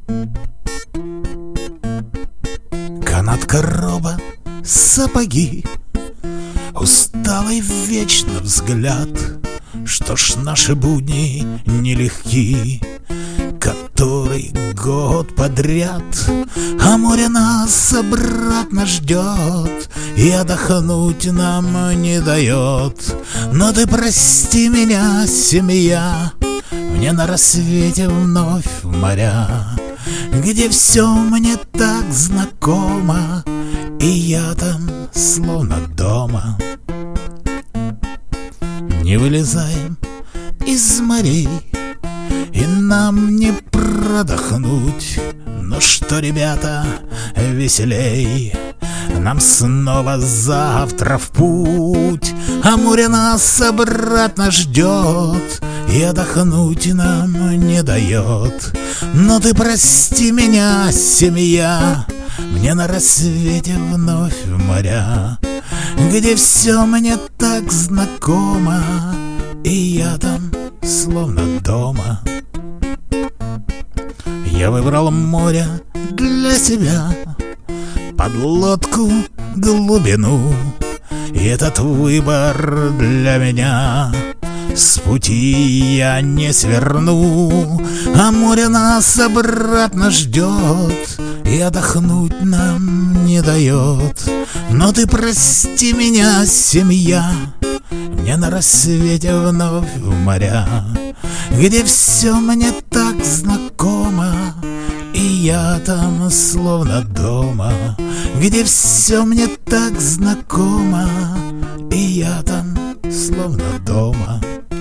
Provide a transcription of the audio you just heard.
Канат, короба, сапоги, усталый вечно взгляд. Что ж, наши будни нелегки, который год подряд, а море нас обратно ждет и отдохнуть нам не дает. Но ты прости меня, семья, мне на рассвете вновь в моря, где все мне так знакомо, и я там словно дома. Не вылезаем из морей, и нам не продохнуть. Ну что, ребята, веселей, нам снова завтра в путь, а море нас обратно ждет и отдохнуть нам не дает. Но ты прости меня, семья, мне на рассвете вновь в моря, где все мне так знакомо, и я там словно дома. Я выбрал море для себя, под лодку глубину, и этот выбор для меня. С пути я не сверну, а море нас обратно ждет и отдохнуть нам не дает. Но ты прости меня, семья, мне на рассвете вновь в моря, где все мне так знакомо, и я там словно дома. Где все мне так знакомо, и я там словно дома.